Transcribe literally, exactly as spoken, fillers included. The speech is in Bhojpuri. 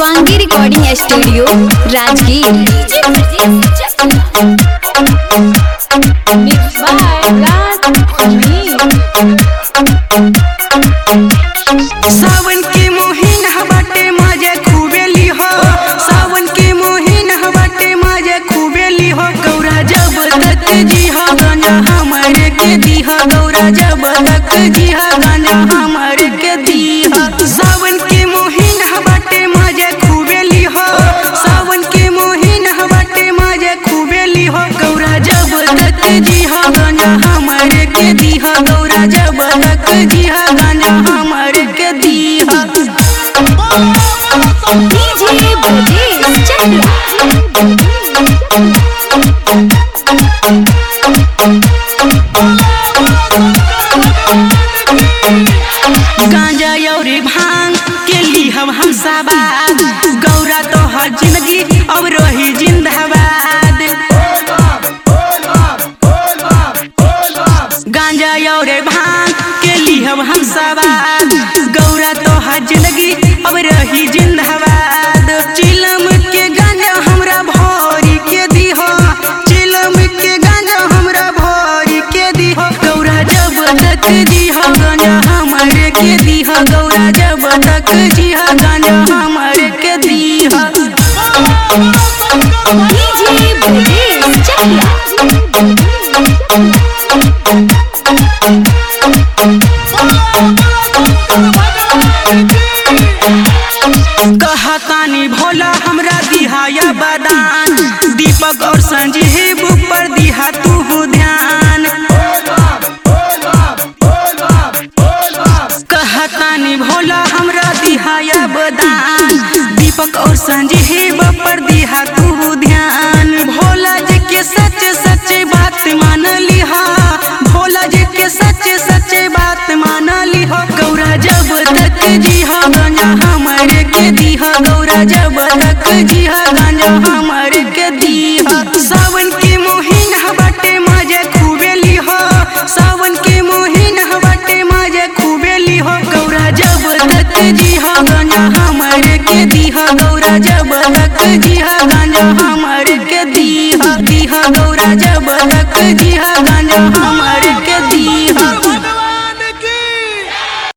Shivangi recording studio Rajgir. Mix by Raj Sawan के मोहिन हबाटे मजे खूबेली हो, सावन के मोहिन हबाटे मजे खूबेली हो। गौरा जब तक जी हा गांजा हमारे के दीहा, गौरा जब तक जी हा गांजा हमारे के दीहा। सावन के मोहिन हबाटे मजे खूबेली हो, सावन के मोहिन हबाटे मजे खूबेली हो। गौरा जब तक जी हा गांजा हमारे के दीहा, गौरा जब तक जी हा गांजा हमारे के दीहा। डीजे ब्रजेश गांजा यौरी भांग के ली हम हम सबाद, गौरा तो हर जिंदगी अब रही जिंदाबाद। गांजा यौरे भांग के ली हम हम सबाद, गौरा तो हर जिंदगी अब रही जिंदाबाद। चिलम के गांजा हमरा भोरी के दीहो, चिलम के गांजा हमरा भोरी के दीहो। गौरा जब तक दीहो गांजा हमारे के दीहा, गौरा जब तक जीहा गांजा हमारे के दीहा। डीजे ब्रजेश कहतानी भोला हमरा दिहाया बदान, दीपक और संजीव पर दिहा तू ध्यान। कहतानी भोला हमरा दिहाया बदान, दीपक और संजीव पर दिहा तू ध्यान। भोला जी के सच सच बात मान लिहा, भोला जी के सच सच बात मान लिहा। गौरा जब तक जीहा गांजा हमारे के दीहा, गौरा जब तक जीहा गांजा हमारे के दीहा। सावन के मोहिन हबाटे मजे खूबेली हो, सावन के मोहिन हबाटे मजे खूबेली हो। गौरा जब तक जीहा गांजा हमारे के दीहा, गौरा जब तक जीहा गांजा हमारे के दीहा दीहा। गौरा जब तक जीहा गांजा